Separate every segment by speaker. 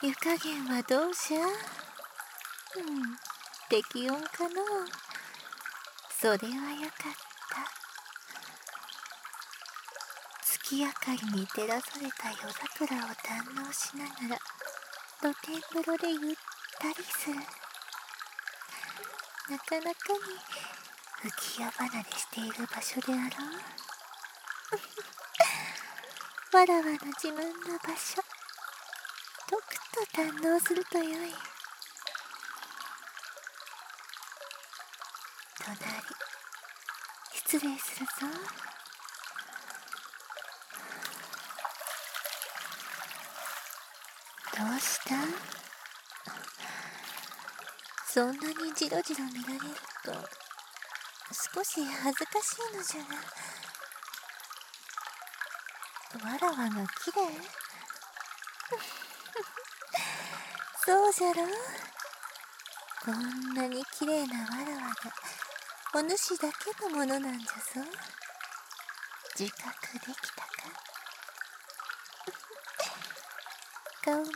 Speaker 1: 湯加減はどうじゃ？適温かの？それはよかった。月明かりに照らされた夜桜を堪能しながら露天風呂でゆったりする。なかなかに浮世離れしている場所であろう。わらわの自慢の場所、とくと堪能するとよい。隣、失礼するぞ。どうした？そんなにじろじろ見られると少し恥ずかしいのじゃが。わらわがきれい？そうじゃろう。こんなにきれいなわらわがお主だけのものなんじゃぞ。自覚できたか？顔が赤いぞ。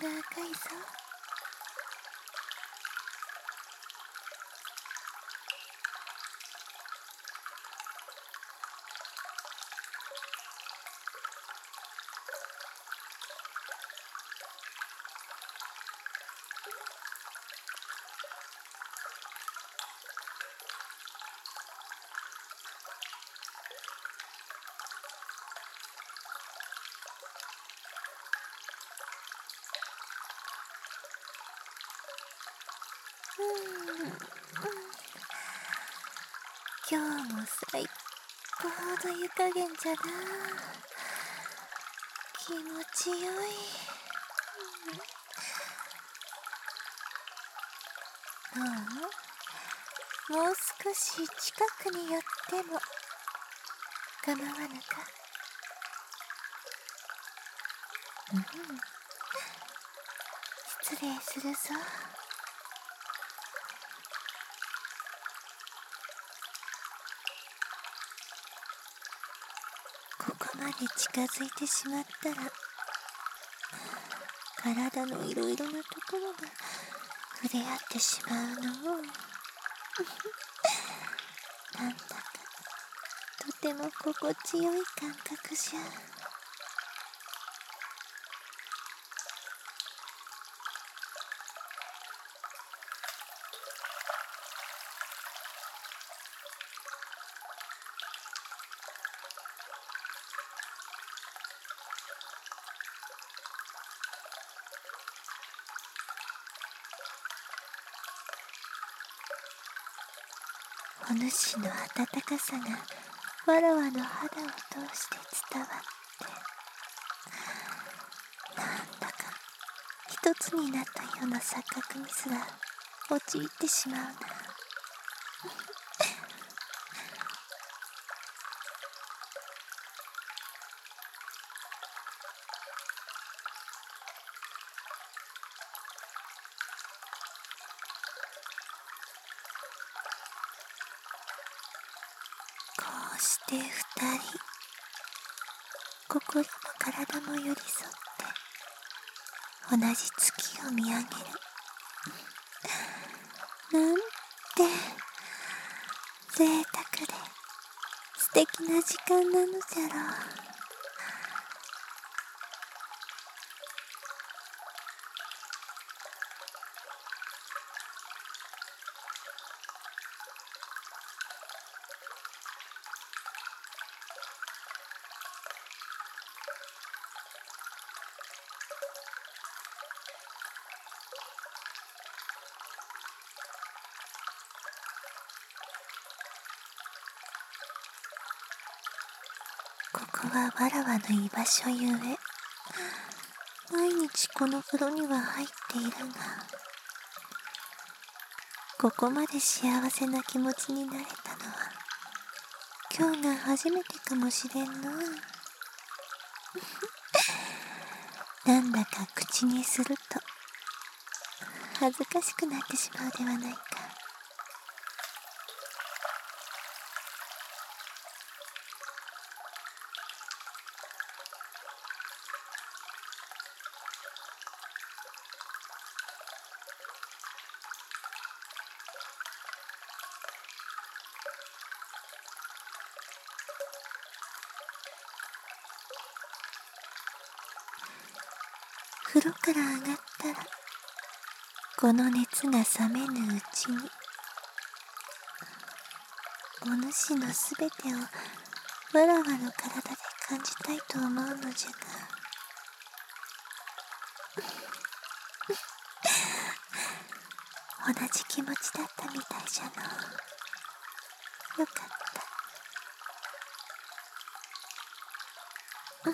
Speaker 1: 今日も最高の湯加減じゃな。気持ちよい。もう少し近くに寄っても構わぬか？失礼するぞ。ここまで近づいてしまったら体のいろいろなところが触れ合ってしまうの。なんだかとても心地よい感覚じゃ。お主の温かさがわらわの肌を通して伝わって、なんだか一つになったような錯覚にすら陥ってしまうな。こうして二人、心も体も寄り添って同じ月を見上げる。なんて贅沢で素敵な時間なのじゃろう。ここはわらわの居場所ゆえ、毎日この風呂には入っているが、ここまで幸せな気持ちになれたのは今日が初めてかもしれんな。なんだか口にすると恥ずかしくなってしまうではないか。 風呂から上がったら、この熱が冷めぬうちに、お主のすべてをわらわの体で感じたいと思うのじゃが、同じ気持ちだったみたいじゃの。よかった。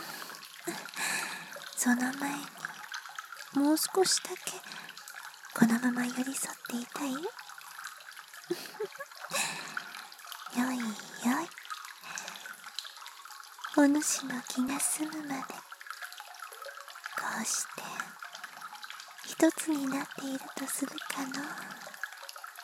Speaker 1: その前に、もう少しだけこのまま寄り添っていたい。よいよい。お主の気が済むまで、こうして一つになっているとする